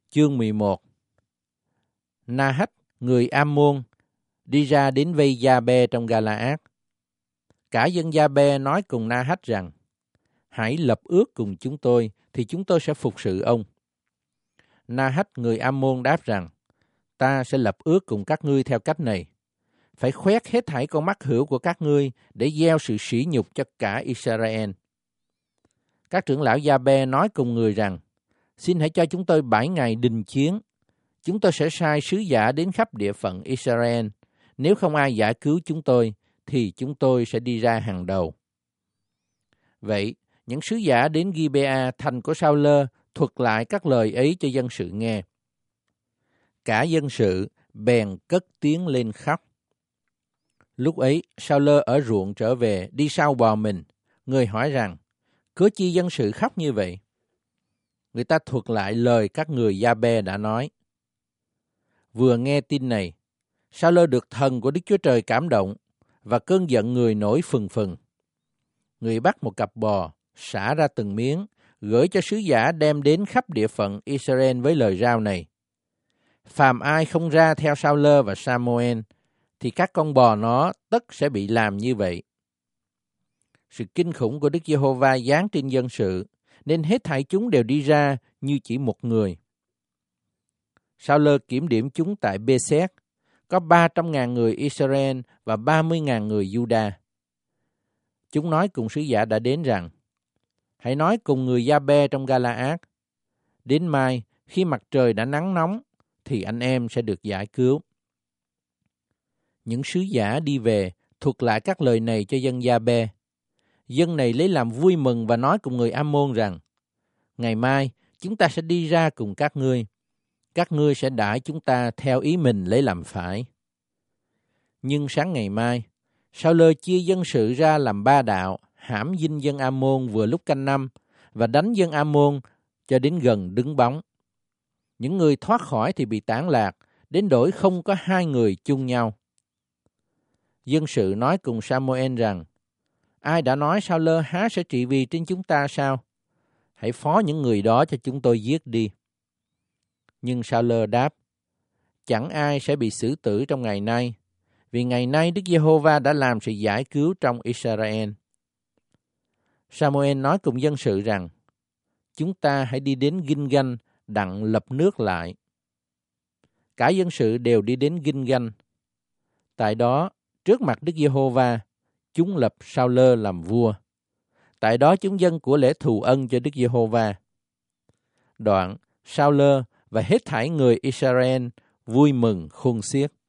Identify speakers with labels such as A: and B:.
A: Chương 11. Na-hách, người Am-môn, đi ra đến vây Gia-bê trong Ga-la-át. Cả dân Gia-bê nói cùng Na-hách rằng, hãy lập ước cùng chúng tôi, thì chúng tôi sẽ phục sự ông. Na-hách, người Am-môn đáp rằng, ta sẽ lập ước cùng các ngươi theo cách này. Phải khoét hết thảy con mắt hữu của các ngươi để gieo sự sỉ nhục cho cả Israel. Các trưởng lão Gia-bê nói cùng người rằng, xin hãy cho chúng tôi 7 ngày đình chiến. Chúng tôi sẽ sai sứ giả đến khắp địa phận Israel. Nếu không ai giải cứu chúng tôi, thì chúng tôi sẽ đi ra hàng đầu. Vậy, những sứ giả đến Gibea, thành của Sao-lơ, thuật lại các lời ấy cho dân sự nghe. Cả dân sự bèn cất tiếng lên khóc. Lúc ấy, Sao-lơ ở ruộng trở về, đi sau bò mình. Người hỏi rằng, cớ chi dân sự khóc như vậy? Người ta thuật lại lời các người Gia-bê đã nói. Vừa nghe tin này, Sao-lơ được thần của Đức Chúa Trời cảm động, và cơn giận người nổi phừng phừng. Người bắt một cặp bò, xả ra từng miếng, gửi cho sứ giả đem đến khắp địa phận Israel với lời rao này. Phàm ai không ra theo Sao-lơ và Sa-mô-en, thì các con bò nó tất sẽ bị làm như vậy. Sự kinh khủng của Đức Giê-hô-va giáng trên dân sự, nên hết thảy chúng đều đi ra như chỉ một người. Sao-lơ kiểm điểm chúng tại Bê-xét, có 300.000 người Israel và 30.000 người Giu-đa. Chúng nói cùng sứ giả đã đến rằng, hãy nói cùng người Gia-bê trong Ga-la-át, đến mai khi mặt trời đã nắng nóng, thì anh em sẽ được giải cứu. Những sứ giả đi về thuật lại các lời này cho dân Gia-bê. Dân này lấy làm vui mừng và nói cùng người Am-môn rằng, ngày mai chúng ta sẽ đi ra cùng các ngươi sẽ đãi chúng ta theo ý mình lấy làm phải. Nhưng sáng ngày mai, Sao-lơ chia dân sự ra làm 3 đạo, hãm dinh dân Am-môn vừa lúc canh năm và đánh dân Am-môn cho đến gần đứng bóng. Những người thoát khỏi thì bị tản lạc, đến đổi không có 2 người chung nhau. Dân sự nói cùng Sa-mô-en rằng, ai đã nói Sao-lơ há sẽ trị vì trên chúng ta sao? Hãy phó những người đó cho chúng tôi giết đi. Nhưng Sao-lơ đáp, chẳng ai sẽ bị xử tử trong ngày nay, vì ngày nay Đức Giê-hô-va đã làm sự giải cứu trong Israel. Sa-mô-en nói cùng dân sự rằng, chúng ta hãy đi đến Ginh-ganh đặng lập nước lại. Cả dân sự đều đi đến Ginh-ganh. Tại đó, trước mặt Đức Giê-hô-va, chúng lập Sao-lơ làm vua. Tại đó chúng dâng của lễ thù ân cho Đức Giê-hô-va. Đoạn, Sao-lơ và hết thảy người Israel vui mừng khôn xiết.